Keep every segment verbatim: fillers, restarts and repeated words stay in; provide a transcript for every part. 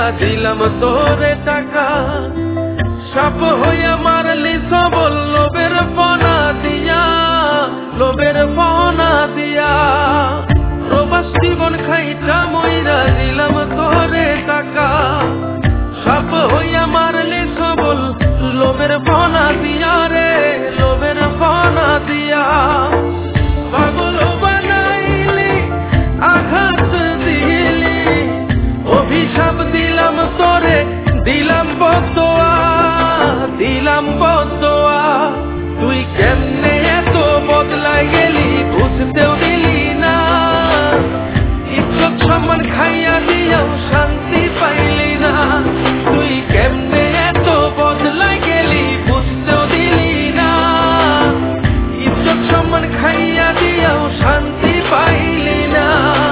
দিলাম তোরে টাকা, সাপ হইয়া মারলি সবল লোভের ফনা দিয়া, লোভের ফনা দিয়া। প্রবাস জীবন খাইটা মইরা দিলাম তোরে টাকা, সাপ হইয়া মারলি সবল লোভের ফনা দিয়া রে, লোভের ফনা দিয়া। পাগল বানাইলি আঘাত দিলি, অভিশাপ দিলাম তোরে দিলাম বদোয়া, দিলাম বদোয়া। তুই কেমনে এত বদলাই গেলি বুঝতেও দিলি না, ইজ্জত সম্মান খাইয়া দিয়াও শান্তি পাইলি না। তুই কেমনে এত বদলাই গেলি বুঝতেও দিলি না, ইজ্জত সম্মান খাইয়া দিয়াও শান্তি পাইলি না।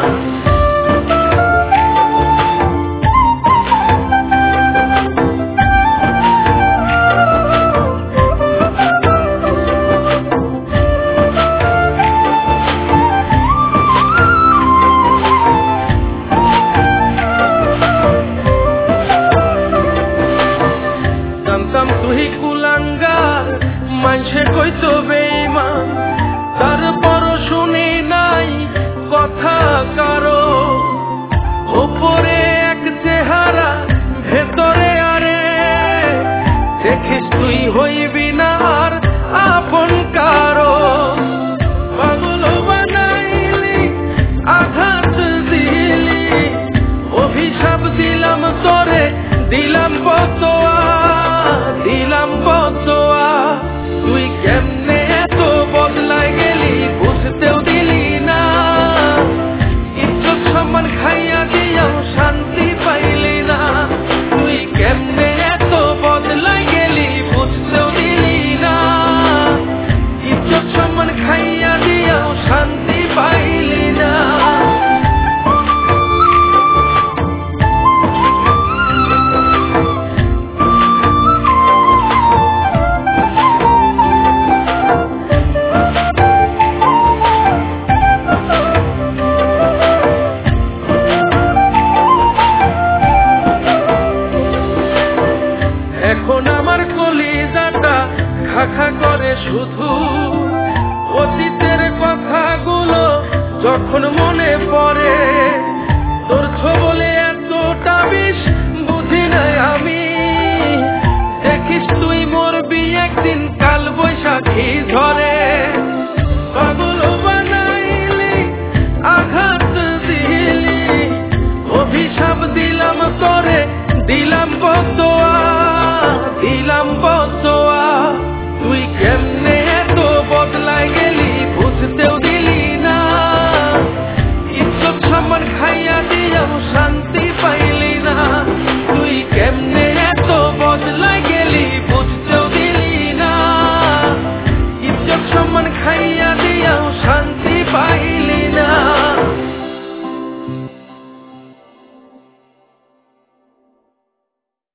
তুই কুলাঙ্গার মানসে কইতো বেঈমান, তারপরও শুনি নাই কথা কারো। ওপরে এক চেহারা ভেতরে আরে, দেখিস তুই হইবি না আর আপন কারো। পাগল বানাইলি আঘাত দিলি, অভিশাপ দিলাম তোরে দিলাম বদোয়া, দিলাম বদোয়া। তুই কেমনে এত বদলাই গেলি বুঝতেও দিলি না, ইজ্জত সম্মান খাইয়া দিয়াও শান্তি পাইলি না। তুই কেমনে এত বদলাই গেলি বুঝতেও দিলি না, ইজ্জত সম্মান খাইয়া দিয়াও শান্তি পাইলি না। এখন আমার কলিজাটা খা খা করে শুধু